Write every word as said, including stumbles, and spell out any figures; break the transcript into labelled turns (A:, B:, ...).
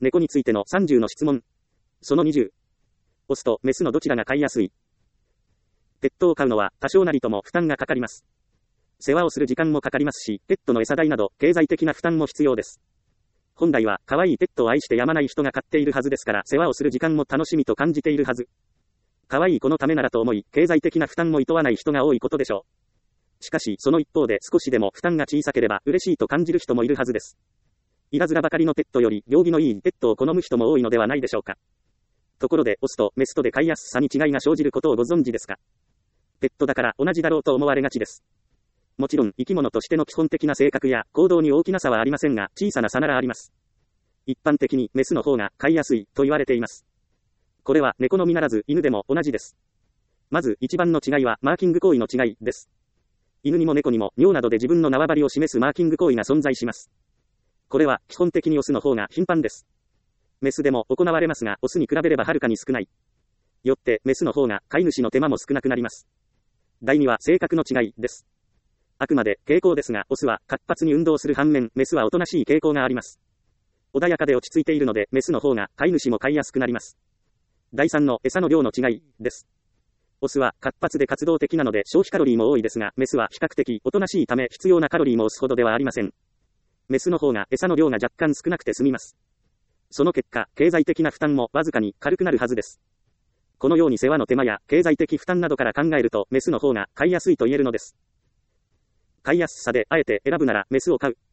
A: 猫についてのさんじゅうの質問。そのにじゅう。オスとメスのどちらが飼いやすい？ペットを飼うのは多少なりとも負担がかかります。世話をする時間もかかりますし、ペットの餌代など経済的な負担も必要です。本来は可愛いペットを愛してやまない人が飼っているはずですから、世話をする時間も楽しみと感じているはず。可愛い子のためならと思い、経済的な負担も厭わない人が多いことでしょう。しかし、その一方で少しでも負担が小さければ嬉しいと感じる人もいるはずです。いたずらばかりのペットより行儀のいいペットを好む人も多いのではないでしょうか。ところで、オスとメスとで飼いやすさに違いが生じることをご存知ですか？ペットだから同じだろうと思われがちです。もちろん生き物としての基本的な性格や行動に大きな差はありませんが、小さな差ならあります。一般的にメスの方が飼いやすいと言われています。これは猫のみならず犬でも同じです。まず一番の違いはマーキング行為の違いです。犬にも猫にも尿などで自分の縄張りを示すマーキング行為が存在します。これは基本的にオスの方が頻繁です。メスでも行われますが、オスに比べればはるかに少ない。よってメスの方が飼い主の手間も少なくなります。だいには性格の違いです。あくまで傾向ですが、オスは活発に運動する反面、メスはおとなしい傾向があります。穏やかで落ち着いているので、メスの方が飼い主も飼いやすくなります。だいさんの餌の量の違いです。オスは活発で活動的なので消費カロリーも多いですが、メスは比較的おとなしいため必要なカロリーもオスほどではありません。メスの方が餌の量が若干少なくて済みます。その結果、経済的な負担もわずかに軽くなるはずです。このように世話の手間や経済的負担などから考えると、メスの方が飼いやすいと言えるのです。飼いやすさであえて選ぶならメスを飼う。